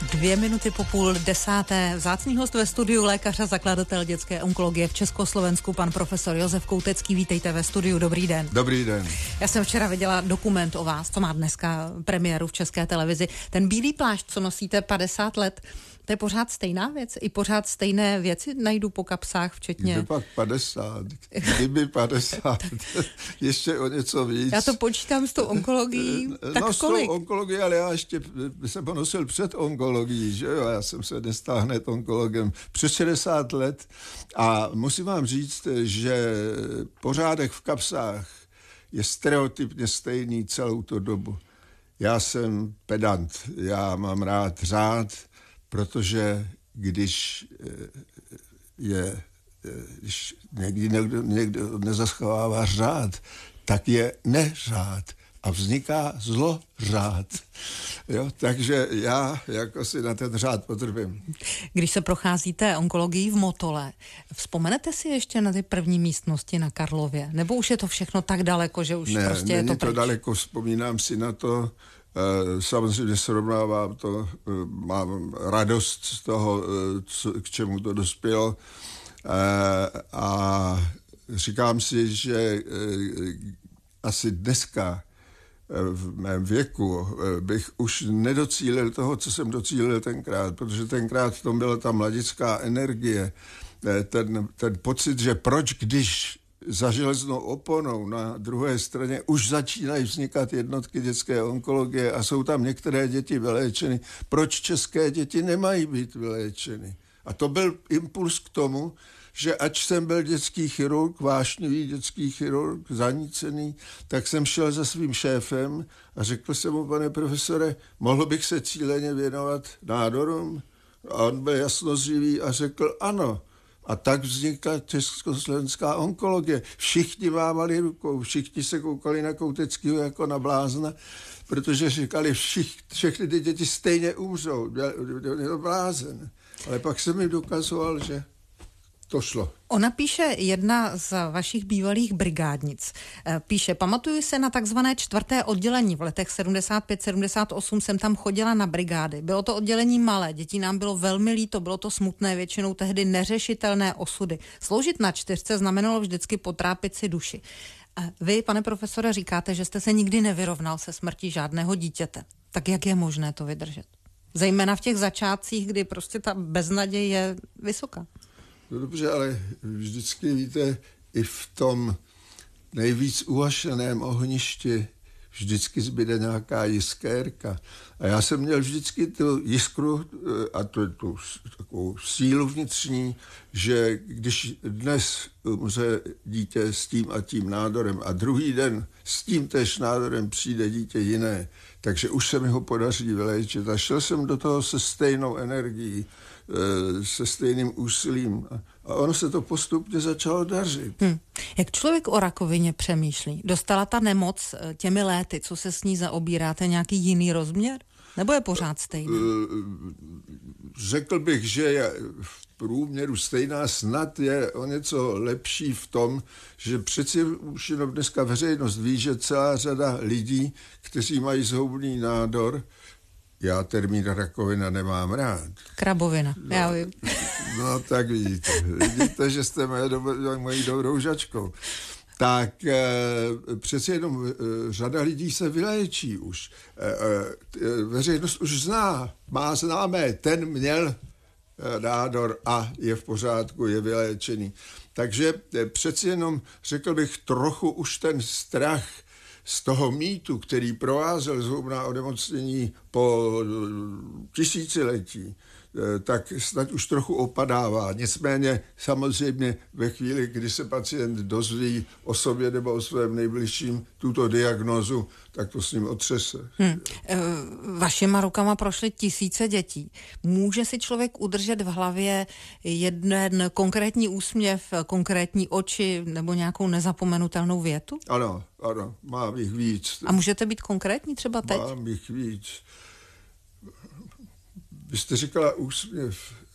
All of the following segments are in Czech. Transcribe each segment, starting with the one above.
9:02. Vzácný host ve studiu, lékař a zakladatel dětské onkologie v Československu, pan profesor Josef Koutecký. Vítejte ve studiu, dobrý den. Dobrý den. Já jsem včera viděla dokument o vás, co má dneska premiéru v České televizi. Ten bílý plášť, co nosíte 50 let, to je pořád stejná věc? I pořád stejné věci najdu po kapsách, včetně... Kdyby pak 50, kdyby 50, ještě o něco víc. Já to počítám s tou onkologií, tak no, kolik? s tou onkologií, ale já ještě jsem ponosil před onkologií, že jo, já jsem se nestal hned onkologem přes 60 let a musím vám říct, že pořádek v kapsách je stereotypně stejný celou tu dobu. Já jsem pedant, já mám rád řád, protože když někdo nezaschovává řád, tak je neřád a vzniká zlořád. Jo, takže já jako si na ten řád potrpím. Když se procházíte onkologií v Motole, vzpomenete si ještě na ty první místnosti na Karlově? Nebo už je to všechno tak daleko, že už prostě je to pryč? Ne, není to daleko, vzpomínám si na to. Samozřejmě srovnávám to, mám radost z toho, k čemu to dospělo a říkám si, že asi dneska v mém věku bych už nedocílil toho, co jsem docílil tenkrát, protože tenkrát v tom byla ta mladická energie, ten pocit, že proč, když za železnou oponou na druhé straně už začínají vznikat jednotky dětské onkologie a jsou tam některé děti vyléčeny. Proč české děti nemají být vyléčeny? A to byl impuls k tomu, že ač jsem byl dětský chirurg, vášnivý dětský chirurg, zanícený, tak jsem šel za svým šéfem a řekl jsem mu, pane profesore, mohl bych se cíleně věnovat nádorům? A on byl jasnozřivý a řekl ano. A tak vznikla československá onkologie. Všichni mávali rukou, všichni se koukali na Kouteckého jako na blázna, protože říkali, všechny ty děti stejně umřou. Byl blázen. Ale pak jsem mi dokazoval, že to šlo. Ona píše, jedna z vašich bývalých brigádnic, píše, pamatuju se na takzvané 4. oddělení. V letech 75-78 jsem tam chodila na brigády. Bylo to oddělení malé, dětí nám bylo velmi líto, bylo to smutné, většinou tehdy neřešitelné osudy. Sloužit na 4 znamenalo vždycky potrápit si duši. Vy, pane profesore, říkáte, že jste se nikdy nevyrovnal se smrtí žádného dítěte. Tak jak je možné to vydržet? Zejména v těch začátcích, kdy prostě ta beznaděj je vysoká. No dobře, ale vždycky víte, i v tom nejvíc uhašeném ohništi vždycky zbyde nějaká jiskérka. A já jsem měl vždycky tu jiskru a tu takovou sílu vnitřní, že když dnes umře dítě s tím a tím nádorem a druhý den s tím též nádorem přijde dítě jiné, takže už se mi ho podaří vyléčit. A šel jsem do toho se stejnou energií, se stejným úsilím a ono se to postupně začalo dařit. Jak člověk o rakovině přemýšlí? Dostala ta nemoc těmi léty, co se s ní zaobíráte, nějaký jiný rozměr? Nebo je pořád stejná? Řekl bych, že je v průměru stejná, snad je o něco lepší v tom, že přeci už jenom dneska veřejnost ví, že celá řada lidí, kteří mají zhoubný nádor, já termín rakovina nemám rád. Krabovina, no, já vím. No tak vidíte, že jste mojí dobrou žačkou. Tak přeci jenom řada lidí se vyléčí už. Veřejnost už má známé, ten měl nádor a je v pořádku, je vyléčený. Takže přeci jenom, řekl bych, trochu už ten strach z toho mýtu, který provázel zhoubná onemocnění po tisíciletí, tak snad už trochu opadává. Nicméně samozřejmě ve chvíli, kdy se pacient dozví o sobě nebo o svém nejbližším tuto diagnózu, tak to s ním otřese. Vašima rukama prošly tisíce dětí. Může si člověk udržet v hlavě jeden konkrétní úsměv, konkrétní oči nebo nějakou nezapomenutelnou větu? Ano, mám jich víc. A můžete být konkrétní třeba teď? Mám jich víc. Vy jste říkala úsměv.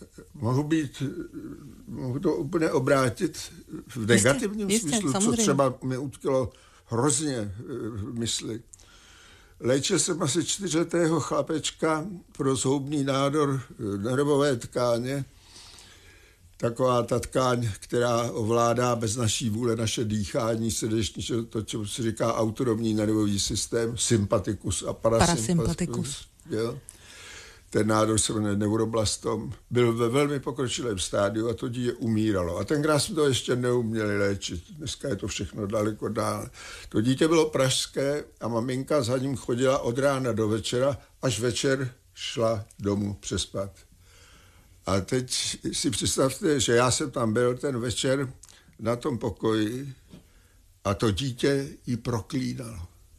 Mohu to úplně obrátit v negativním smyslu, samozřejmě. co třeba mi utkilo hrozně v mysli. léčil jsem asi 4letého chlapečka pro zhoubný nádor nervové tkáně. Taková ta tkáň, která ovládá bez naší vůle naše dýchání srdeční, to, čemu se říká autonomní nervový systém, sympatikus a parasympatikus. Jo. Ten nádor se jmenuje neuroblastom. Byl ve velmi pokročilém stádiu a to dítě umíralo. A tenkrát jsme to ještě neuměli léčit. Dneska je to všechno daleko dál. To dítě bylo pražské a maminka za ním chodila od rána do večera, až večer šla domů přespat. A teď si představte, že já jsem tam byl ten večer na tom pokoji a to dítě ji proklínalo.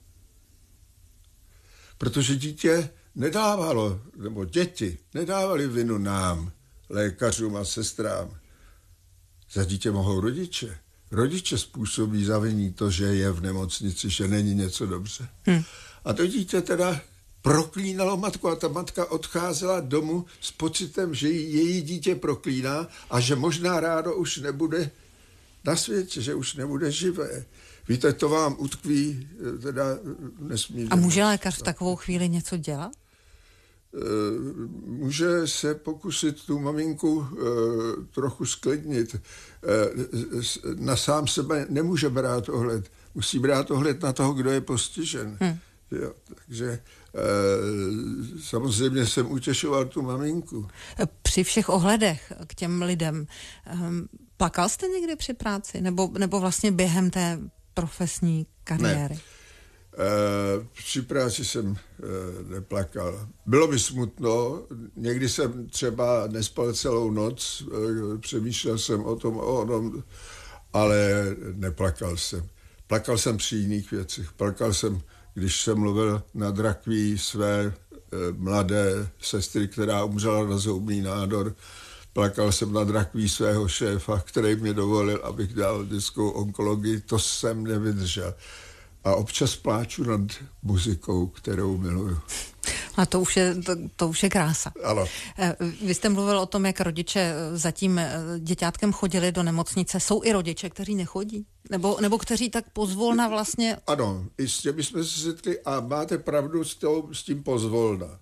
Protože dítě nedávalo, nebo děti nedávali vinu nám, lékařům a sestrám. Za dítě mohou rodiče. Rodiče způsobí zaviní to, že je v nemocnici, že není něco dobře. A to dítě teda proklínalo matku a ta matka odcházela domů s pocitem, že její dítě proklíná a že možná rádo už nebude na světě, že už nebude živé. Víte, to vám utkví teda nesmírně. A může lékař v takovou chvíli něco dělat? Může se pokusit tu maminku trochu sklidnit. Na sám sebe nemůže brát ohled. Musí brát ohled na toho, kdo je postižen. Jo, takže samozřejmě jsem utěšoval tu maminku. Při všech ohledech k těm lidem, plakal jste někdy při práci? Nebo vlastně během té profesní kariéry? Ne. Při práci jsem neplakal. Bylo mi smutno, někdy jsem třeba nespal celou noc, přemýšlel jsem o tom, ale neplakal jsem. Plakal jsem při jiných věcech. Plakal jsem, když jsem mluvil nad rakví své mladé sestry, která umřela na zhoubný nádor. Plakal jsem nad rakví svého šéfa, který mě dovolil, abych dal dětskou onkologii. To jsem nevydržel. A občas pláču nad muzikou, kterou miluju. A to už je krása. Ano. Vy jste mluvil o tom, jak rodiče za tím děťátkem chodili do nemocnice. Jsou i rodiče, kteří nechodí? Nebo kteří tak pozvolna vlastně... Ano, i s těmi jsme se setli a máte pravdu s tím pozvolna.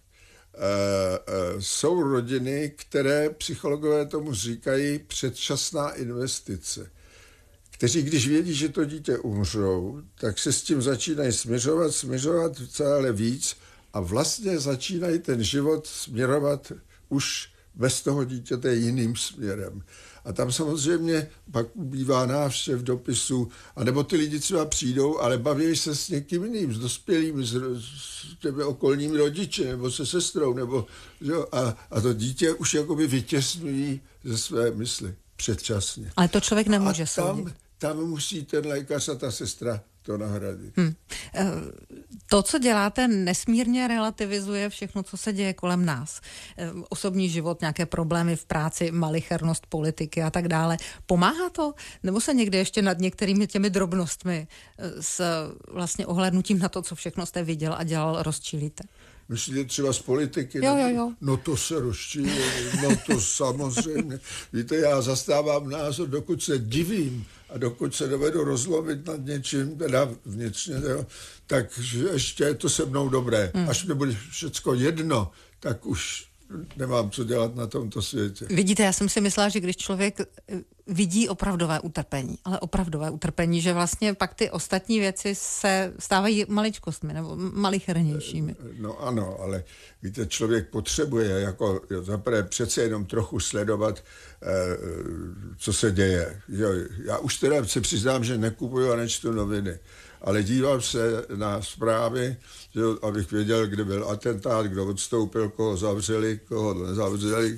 Jsou rodiny, které psychologové tomu říkají předčasná investice. Kteří, když vědí, že to dítě umřou, tak se s tím začínají směřovat stále víc a vlastně začínají ten život směrovat už bez toho dítěte jiným směrem. A tam samozřejmě pak bývá návštěv dopisů, anebo ty lidi třeba přijdou, ale baví se s někým jiným, s dospělým, s těmi okolními rodiči, nebo se sestrou, nebo, jo, a to dítě už jakoby vytěsňují ze své mysli předčasně. Ale to člověk nemůže soudit. Tam musí ten lékař a ta sestra to nahradit. To, co děláte, nesmírně relativizuje všechno, co se děje kolem nás. Osobní život, nějaké problémy v práci, malichernost politiky a tak dále. Pomáhá to? Nebo se někdy ještě nad některými těmi drobnostmi s vlastně ohlédnutím na to, co všechno jste viděl a dělal, rozčílíte? Myslíte třeba z politiky? Jo. No to se rozčílí, no to samozřejmě. Víte, já zastávám názor, dokud se divím a dokud se dovedu rozlovit nad něčím, teda vnitřně, tak ještě je to se mnou dobré. Až mi bude všecko jedno, tak už nemám co dělat na tomto světě. Vidíte, já jsem si myslela, že když člověk vidí opravdové utrpení, že vlastně pak ty ostatní věci se stávají maličkostmi nebo malichernějšími. No ano, ale víte, člověk potřebuje jako zaprvé přece jenom trochu sledovat, co se děje. Jo, já už teda se přiznám, že nekupuju a nečtu noviny, ale dívám se na zprávy, jo, abych věděl, kde byl atentát, kdo odstoupil, koho zavřeli, koho nezavřeli,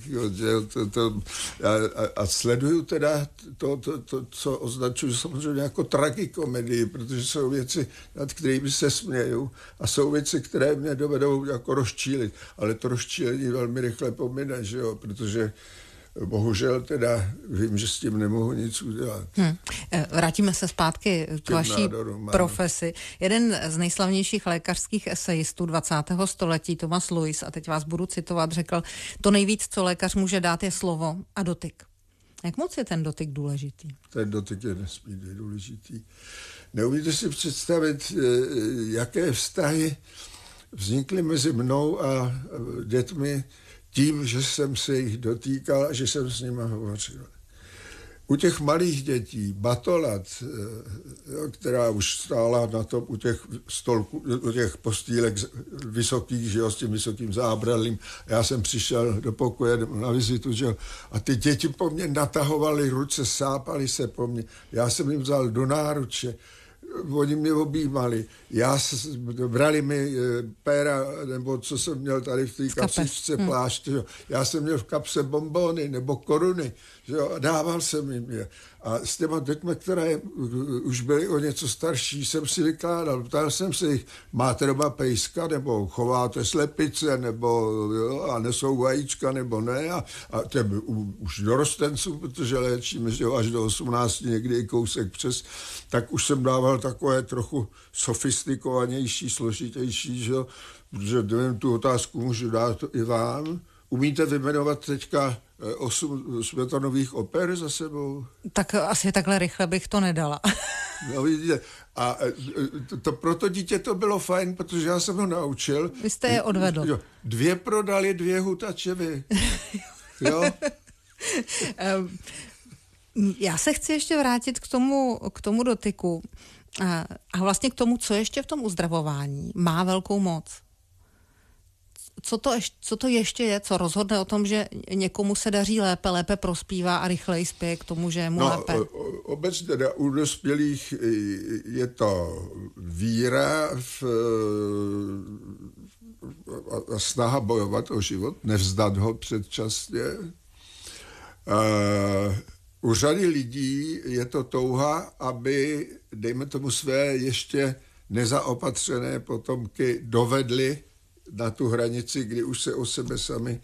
a sleduju teda to, co označuji samozřejmě jako tragikomedii, protože jsou věci, nad kterými se směju a jsou věci, které mě dovedou jako rozčílit, ale to rozčílení velmi rychle pomine, že jo, protože bohužel teda vím, že s tím nemohu nic udělat. Vrátíme se zpátky k vaší profesi. Jeden z nejslavnějších lékařských esejistů 20. století, Thomas Lewis, a teď vás budu citovat, řekl, to nejvíc, co lékař může dát, je slovo a dotyk. Jak moc je ten dotyk důležitý? Ten dotyk je nesmírně důležitý. Neumíte si představit, jaké vztahy vznikly mezi mnou a dětmi tím, že jsem se jich dotýkal a že jsem s nimi hovořil. U těch malých dětí, Batolat, která už stála na tom u těch stolků, u těch postýlek vysokých, že jo, s tím vysokým zábradlím. Já jsem přišel do pokoje na vizitu, že jo, a ty děti po mně natahovaly ruce, sápaly se po mně. Já jsem jim vzal do náruče, oni mě objímali. Brali mi péra, nebo co jsem měl tady v té kapsičce pláště. Já jsem měl v kapse bonbony nebo koruny. Že jo, a dával jsem jim je. A s těma dětmi, které už byly o něco starší, jsem si vykládal. Ptal jsem se jich, máte doma pejska, nebo chováte slepice, nebo jo, a nesou vajíčka, nebo ne. A těm už dorostenců, protože léčíme, že jo, až do 18, někdy i kousek přes, tak už jsem dával takové trochu sofistikovanější, složitější, že jo, protože nevím, tu otázku můžu dát i vám. Umíte vyjmenovat teďka 8 Smetanových oper za sebou? Tak asi takhle rychle bych to nedala. No vidíte, a to pro to dítě to bylo fajn, protože já jsem ho naučil. Vy jste je odvedl. Jo, 2 prodali, 2 hutačevy. Jo? Já se chci ještě vrátit k tomu dotyku a vlastně k tomu, co ještě v tom uzdravování má velkou moc. Co to ještě je, co rozhodne o tom, že někomu se daří lépe prospívá a rychleji spěje k tomu, že je mu lépe? Obecně teda u dospělých je to víra a snaha bojovat o život, nevzdat ho předčasně. U řady lidí je to touha, aby, dejme tomu, své ještě nezaopatřené potomky dovedli na tu hranici, kdy už se o sebe sami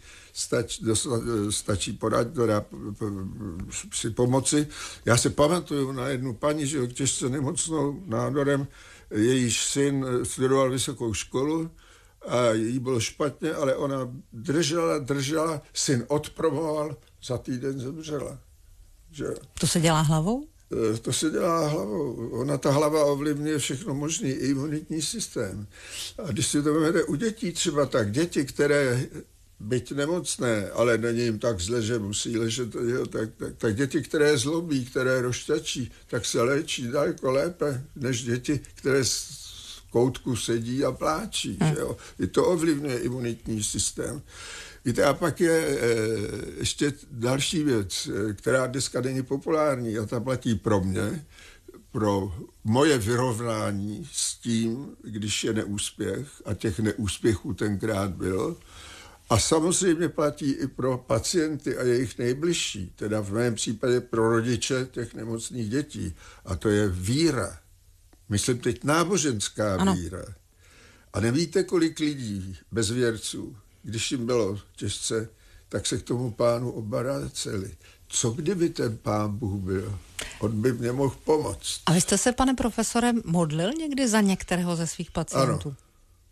stačí poradit, teda si pomoci. Já se pamatuju na jednu paní, že těžce nemocnou nádorem, jejíž syn studoval vysokou školu a jí bylo špatně, ale ona držela, syn odpromoval, za týden zemřela. Že? To se dělá hlavou? To se dělá hlavou. Ona, ta hlava ovlivňuje všechno možný, i imunitní systém. A když si to vezmete u dětí třeba tak, děti, které byť nemocné, ale není jim tak zle, že musí ležet, jo, tak děti, které zlobí, které rozšťačí, tak se léčí daleko lépe, než děti, které v koutku sedí a pláčí. Že jo. I to ovlivňuje imunitní systém. Víte, a pak je ještě další věc, která dneska není populární a ta platí pro mě, pro moje vyrovnání s tím, když je neúspěch, a těch neúspěchů tenkrát bylo. A samozřejmě platí i pro pacienty a jejich nejbližší, teda v mém případě pro rodiče těch nemocných dětí. A to je víra. Myslím teď náboženská víra. A nevíte, kolik lidí, bezvěrců, když jim bylo těžce, tak se k tomu pánu obraceli. Co kdyby ten pán Bůh byl? On by mě mohl pomoct. A vy jste se, pane profesore, modlil někdy za některého ze svých pacientů? Ano.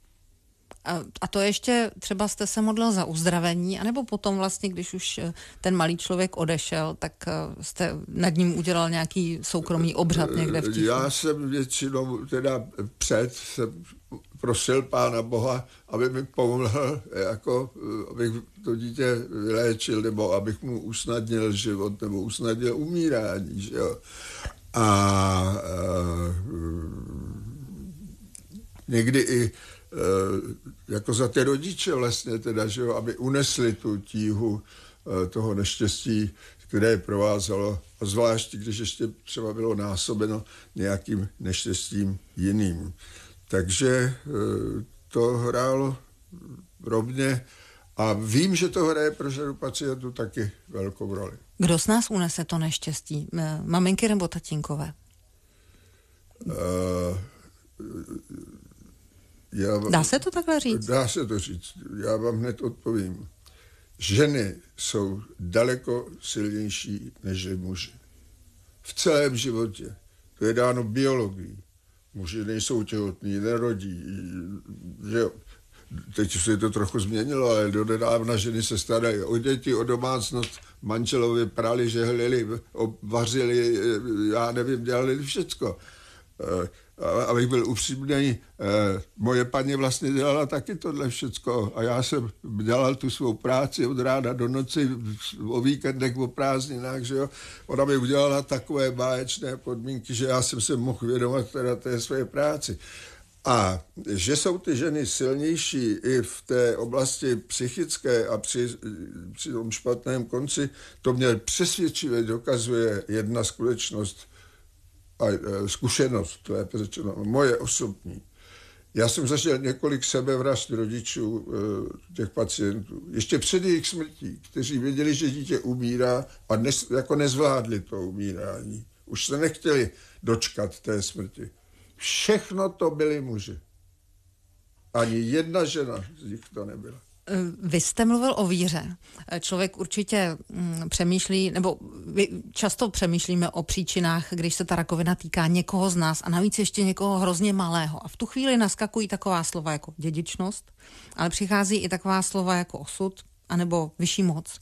A to ještě třeba jste se modlil za uzdravení, anebo potom vlastně, když už ten malý člověk odešel, tak jste nad ním udělal nějaký soukromý obřad někde v tichu? Já jsem většinou teda jsem prosil Pána Boha, aby mi pomohl, jako abych to dítě vyléčil, nebo abych mu usnadnil život, nebo usnadnil umírání, že jo. A někdy i jako za ty rodiče vlastně teda, že jo, aby unesli tu tíhu toho neštěstí, které je provázelo, a zvlášť, když ještě třeba bylo násobeno nějakým neštěstím jiným. Takže to hrálo rovně a vím, že to hraje pro řadu pacientů taky velkou roli. Kdo z nás unese to neštěstí? Maminky nebo tatínkové? Dá se to takhle říct? Dá se to říct. Já vám hned odpovím. Ženy jsou daleko silnější než muži. V celém životě. To je dáno biologií. Muži nejsou těhotní, nerodí. Že jo. Teď se to trochu změnilo, ale donedávna ženy se starají o děti, o domácnost, manželovi prali, žehlili, vařili, já nevím, dělali všecko. abych byl upřímný, moje paní vlastně dělala taky tohle všecko a já jsem dělal tu svou práci od rána do noci, o víkendech, o prázdninách, že jo. Ona mi udělala takové báječné podmínky, že já jsem se mohl věnovat teda té své práci. A že jsou ty ženy silnější i v té oblasti psychické a při tom špatném konci, to mě přesvědčivě dokazuje jedna skutečnost a zkušenost, to je řečeno, moje osobní. Já jsem zažil několik sebevražd rodičů těch pacientů, ještě před jejich smrtí, kteří věděli, že dítě umírá a jako nezvládli to umírání. Už se nechtěli dočkat té smrti. Všechno to byli muži. Ani jedna žena z nich to nebyla. Vy jste mluvil o víře. Člověk určitě přemýšlí, nebo často přemýšlíme o příčinách, když se ta rakovina týká někoho z nás a navíc ještě někoho hrozně malého. A v tu chvíli naskakují taková slova jako dědičnost, ale přichází i taková slova jako osud, anebo vyšší moc.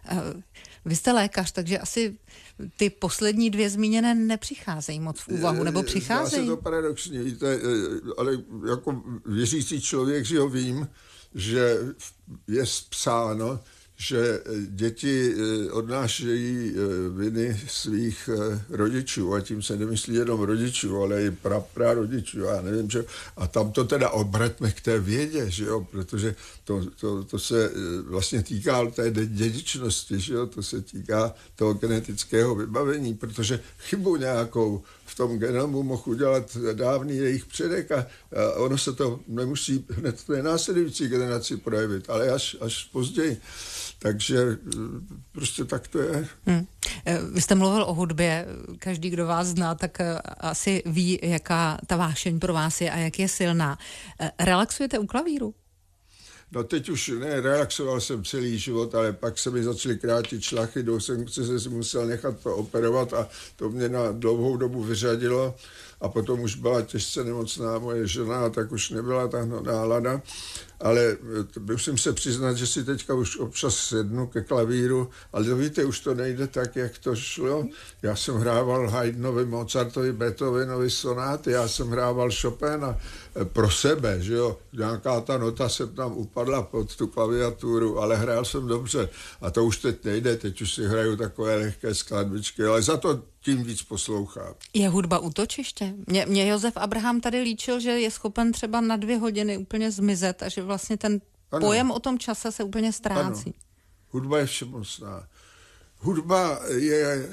Vy jste lékař, takže asi ty poslední dvě zmíněné nepřicházejí moc v úvahu, nebo přicházejí? Zdá se to paradoxně, víte, ale jako věřící člověk, že ho vím, že je psáno, že děti odnášejí viny svých rodičů a tím se nemyslí jenom rodičů, ale i prarodičů, já nevím, že. A tam to teda obraťme k té vědě, že jo, protože to se vlastně týká té dědičnosti, že jo, to se týká toho genetického vybavení, protože chybu nějakou v tom genomu mohl udělat dávný jejich předek a ono se to nemusí hned v té následující generaci projevit, ale až později. Takže prostě tak to je. Vy jste mluvil o hudbě, každý, kdo vás zná, tak asi ví, jaká ta vášeň pro vás je a jak je silná. Relaxujete u klavíru? No teď už ne, relaxoval jsem celý život, ale pak se mi začaly krátit šlachy, do jsem si musel nechat to operovat a to mě na dlouhou dobu vyřadilo a potom už byla těžce nemocná moje žena, tak už nebyla ta nálada, ale musím se přiznat, že si teďka už občas sednu ke klavíru, ale to víte, už to nejde tak, jak to šlo. Já jsem hrával Haydnovi, Mozartovi, Beethovenovi sonáty, já jsem hrával Chopina pro sebe, že jo, nějaká ta nota se tam upadla pod tu klaviaturu, ale hrál jsem dobře a to už teď nejde, teď už si hraju takové lehké skladbičky, ale za to tím víc poslouchám. Je hudba útočiště? Mě Josef Abraham tady líčil, že je schopen třeba na 2 hodiny úplně zmizet a že vlastně ten pojem o tom čase se úplně ztrácí. Ano. Hudba je všemocná. Hudba je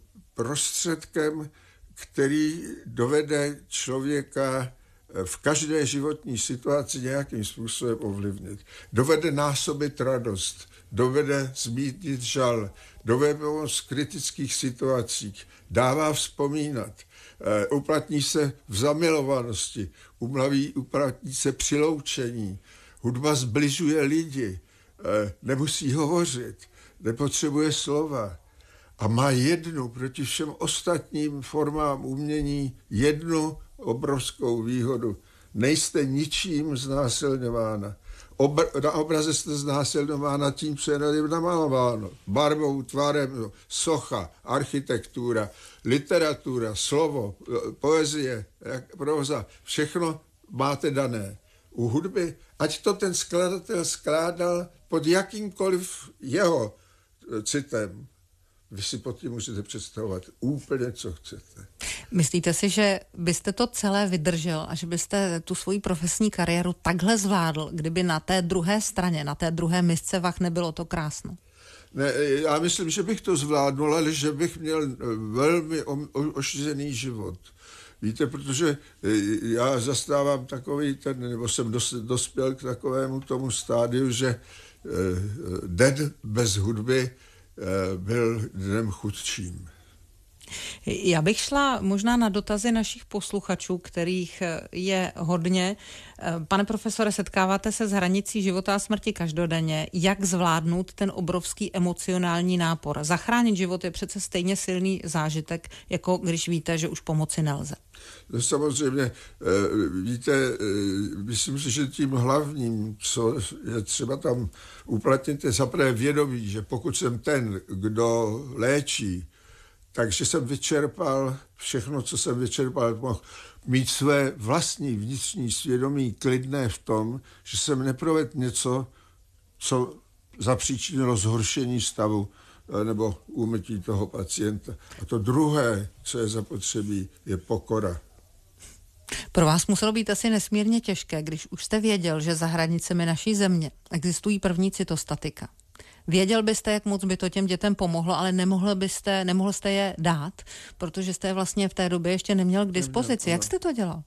prostředkem, který dovede člověka v každé životní situaci nějakým způsobem ovlivnit. Dovede násobit radost, dovede zmírnit žal, dovede pomoct v kritických situacích, dává vzpomínat, uplatní se v zamilovanosti, uplatní se při loučení. Hudba zbližuje lidi, nemusí hovořit, nepotřebuje slova a má jednu proti všem ostatním formám umění jednu obrovskou výhodu. Nejste ničím znásilňována. Na obraze jste znásilňována tím, co je namalováno. Barvou, tvarem, socha, architektura, literatura, slovo, poezie, próza, všechno máte dané. U hudby, ať to ten skladatel skládal pod jakýmkoliv jeho citem, vy si pod tím můžete představovat úplně, co chcete. Myslíte si, že byste to celé vydržel a že byste tu svoji profesní kariéru takhle zvládl, kdyby na té druhé straně, na té druhé misce vah nebylo to krásno? Ne, já myslím, že bych to zvládnul, ale že bych měl velmi ošízený život. Víte, protože já zastávám takový nebo jsem dospěl k takovému tomu stádiu, že den bez hudby byl dnem chudším. Já bych šla možná na dotazy našich posluchačů, kterých je hodně. Pane profesore, setkáváte se s hranicí života a smrti každodenně. Jak zvládnout ten obrovský emocionální nápor? Zachránit život je přece stejně silný zážitek, jako když víte, že už pomoci nelze. No samozřejmě, víte, myslím si, že tím hlavním, co je třeba tam uplatnit, je zaprvé vědomí, že pokud jsem ten, kdo léčí, Takže jsem vyčerpal všechno, co jsem vyčerpal. Mohl mít své vlastní vnitřní svědomí klidné v tom, že jsem neprovedl něco, co zapříčinilo zhoršení stavu nebo úmrtí toho pacienta. A to druhé, co je zapotřebí, je pokora. Pro vás muselo být asi nesmírně těžké, když už jste věděl, že za hranicemi naší země existují první cytostatika. Věděl byste, jak moc by to těm dětem pomohlo, ale nemohl jste je dát, protože jste je vlastně v té době ještě neměl k dispozici. Jak jste to dělal?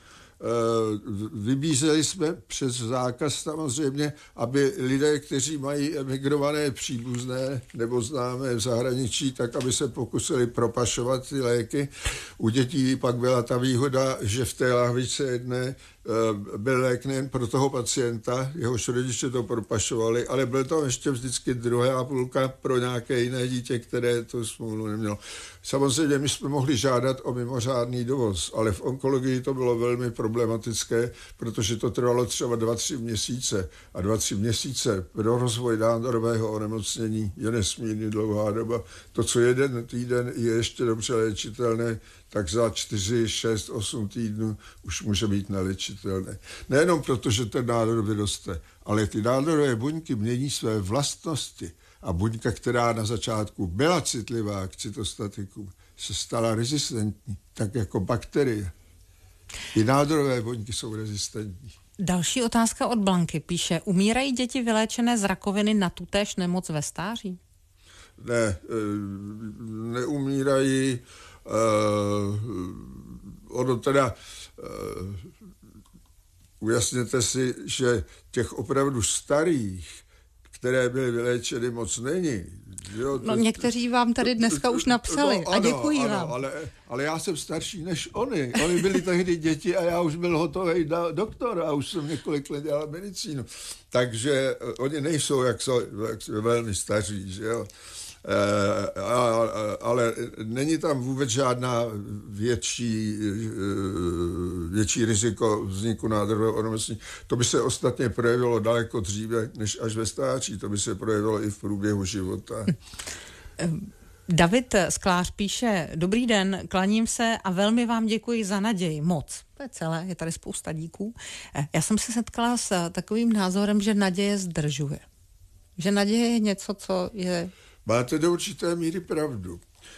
Vybízeli jsme přes zákaz samozřejmě, aby lidé, kteří mají emigrované příbuzné nebo známé v zahraničí, tak aby se pokusili propašovat ty léky. U dětí pak byla ta výhoda, že v té lahvičce jedné byl lék nejen pro toho pacienta, jehož rodiče to propašovali, ale byl tam ještě vždycky druhá půlka pro nějaké jiné dítě, které to smůlu nemělo. Samozřejmě my jsme mohli žádat o mimořádný dovoz, ale v onkologii to bylo velmi problematické, protože to trvalo třeba 2-3 měsíce a 2-3 měsíce pro rozvoj nádorového onemocnění je nesmírně dlouhá doba. To, co jeden týden je ještě dobře léčitelné, tak za 4, 6, 8 týdnů už může být neléčitelné. Nejenom proto, že ten nádor vyroste, ale ty nádorové buňky mění své vlastnosti a buňka, která na začátku byla citlivá k cytostatikům, se stala rezistentní, tak jako bakterie. I nádorové buňky jsou rezistentní. Další otázka od Blanky píše, umírají děti vyléčené z rakoviny na tutéž nemoc ve stáří? Ne, neumírají. Ono teda ujasněte si, že těch opravdu starých, které byly vyléčeny, moc není. Jo, no někteří vám tady dneska už napsali a děkuji vám. Ale já jsem starší než oni. Oni byli tehdy děti a já už byl hotový doktor a už jsem několik let dělal medicínu. Takže oni nejsou jak velmi staří, že jo. Ale není tam vůbec žádná větší riziko vzniku nádorového onemocnění. To by se ostatně projevilo daleko dříve, než až ve stáří. To by se projevilo i v průběhu života. David Sklář píše, dobrý den, klaním se a velmi vám děkuji za naději, moc. To je celé, je tady spousta díků. Já jsem se setkala s takovým názorem, že naděje zdržuje. Že naděje je něco, co je... Máte do určité míry pravdu.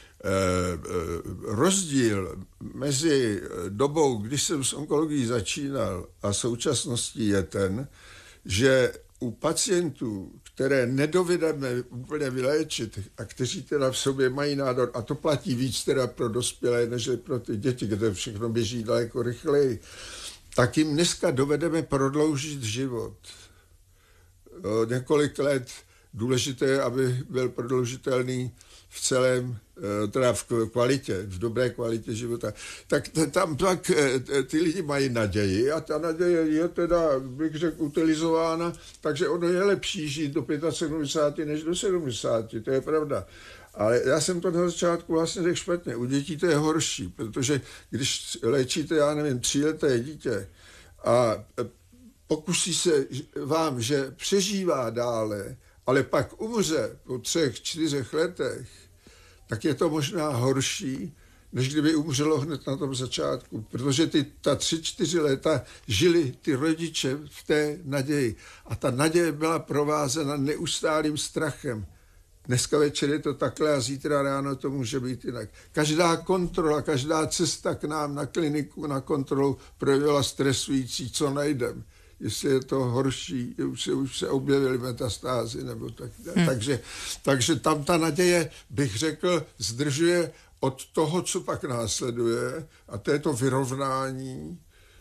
Rozdíl mezi dobou, když jsem s onkologií začínal, a současností je ten, že u pacientů, které nedovedeme úplně vyléčit a kteří teda v sobě mají nádor, a to platí víc teda pro dospělé, než pro ty děti, kde všechno běží daleko rychleji, tak jim dneska dovedeme prodloužit život. Několik let. Důležité je, aby byl prodloužitelný v celém, teda v kvalitě, v dobré kvalitě života. Tak tam tak ty lidi mají naději a ta naděje je teda, bych řekl, utilizována, takže ono je lepší žít do 75 než do 70, to je pravda. Ale já jsem to na začátku vlastně řekl špatně. U dětí to je horší, protože když léčíte, já nevím, 3leté dítě a pokusí se vám, že přežívá dále, ale pak umře po 3-4 letech, tak je to možná horší, než kdyby umřelo hned na tom začátku. Protože ta 3-4 léta žili ty rodiče v té naději. A ta naděje byla provázena neustálým strachem. Dneska večer je to takhle a zítra ráno to může být jinak. Každá kontrola, každá cesta k nám na kliniku, na kontrolu projevila stresující, co najdem. Jestli je to horší, už se objevily metastázy nebo tak. Takže tam ta naděje, bych řekl, zdržuje od toho, co pak následuje, a to je to vyrovnání,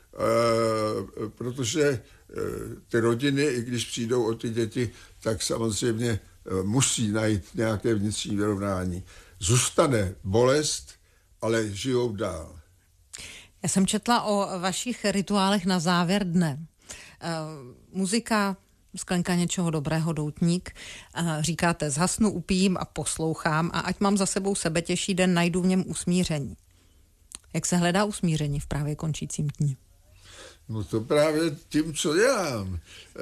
protože ty rodiny, i když přijdou o ty děti, tak samozřejmě musí najít nějaké vnitřní vyrovnání. Zůstane bolest, ale žijou dál. Já jsem četla o vašich rituálech na závěr dne. Muzika, sklenka něčeho dobrého, doutník. Říkáte, zhasnu, upijím a poslouchám a ať mám za sebou sebetěžší den, najdu v něm usmíření. Jak se hledá usmíření v právě končícím dni? No to právě tím, co dělám.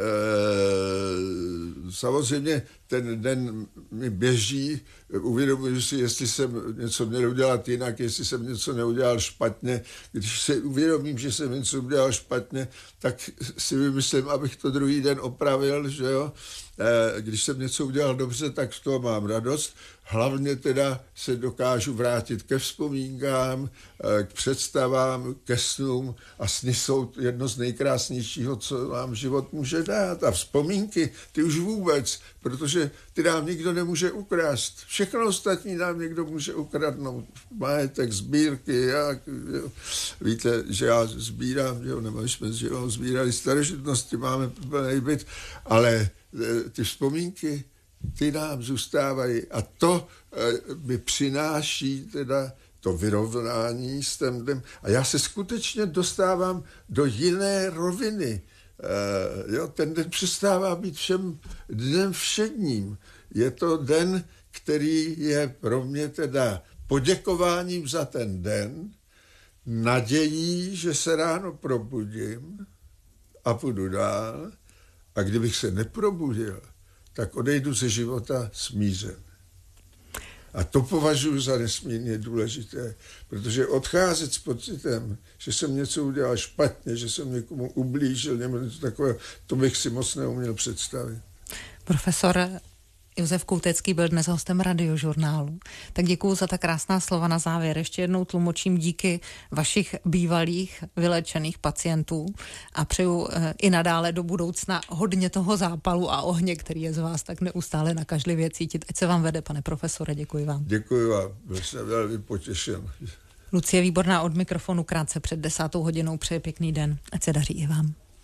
Samozřejmě ten den mi běží, uvědomuji si, jestli jsem něco měl udělat jinak, jestli jsem něco neudělal špatně. Když si uvědomím, že jsem něco udělal špatně, tak si vymyslím, abych to druhý den opravil, že jo. Když jsem něco udělal dobře, tak z toho mám radost. Hlavně teda se dokážu vrátit ke vzpomínkám, k představám, ke snům a sny jsou jedno z nejkrásnějšího, co vám život může dát. A vzpomínky, ty už vůbec, protože ty nám nikdo nemůže ukrást. Všechno ostatní nám někdo může ukradnout. Majetek, sbírky, jo. Víte, že já sbírám, jo, nebo jsme sbírali starožitnosti, máme plný byt, ale ty vzpomínky, ty nám zůstávají a to mi přináší teda to vyrovnání s tím. A já se skutečně dostávám do jiné roviny. Jo, ten den přestává být dnem všedním. Je to den, který je pro mě teda poděkováním za ten den, nadějí, že se ráno probudím a půjdu dál. A kdybych se neprobudil, tak odejdu ze života smířen. A to považuji za nesmírně důležité, protože odcházet s pocitem, že jsem něco udělal špatně, že jsem někomu ublížil, nebo něco takového, to bych si moc neuměl představit. Profesor Josef Koutecký byl dnes hostem Radiožurnálu. Tak děkuju za ta krásná slova na závěr. Ještě jednou tlumočím díky vašich bývalých vylečených pacientů a přeju i nadále do budoucna hodně toho zápalu a ohně, který je z vás tak neustále nakažlivě cítit. Ať se vám vede, pane profesore, děkuji vám. Děkuji vám, byl jsem velmi potěšen. Lucie Výborná od mikrofonu krátce před 10. hodinou přeje pěkný den. Ať se daří i vám.